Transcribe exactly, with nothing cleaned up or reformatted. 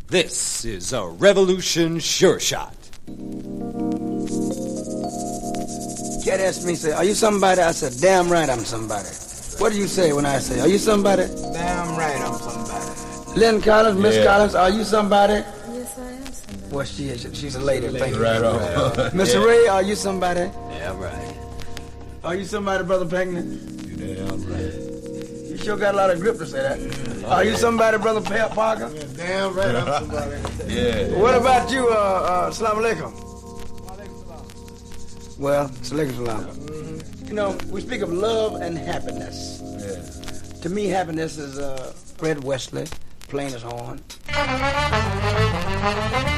This is a Revolution Sure Shot. Cat asked me, say, are you somebody? I said, damn right I'm somebody. What do you say when I say, are you somebody? Damn right I'm somebody. Lynn Collins, Miss Yeah. Collins, are you somebody? Yes, I am somebody. Well, she is. She's a lady. Thank you. Right on. Mister Yeah. Ray, are you somebody? Yeah, right. Are you somebody, Brother Pankney? You damn right. You sure got a lot of grip to say that. Are you somebody, Brother Pa- Parker? Damn right I'm somebody. Yeah. What about you, uh, uh, Assalamu alaikum? Well, Assalamu alaikum. You know, we speak of love and happiness. Yeah. To me, happiness is uh, Fred Wesley playing his horn.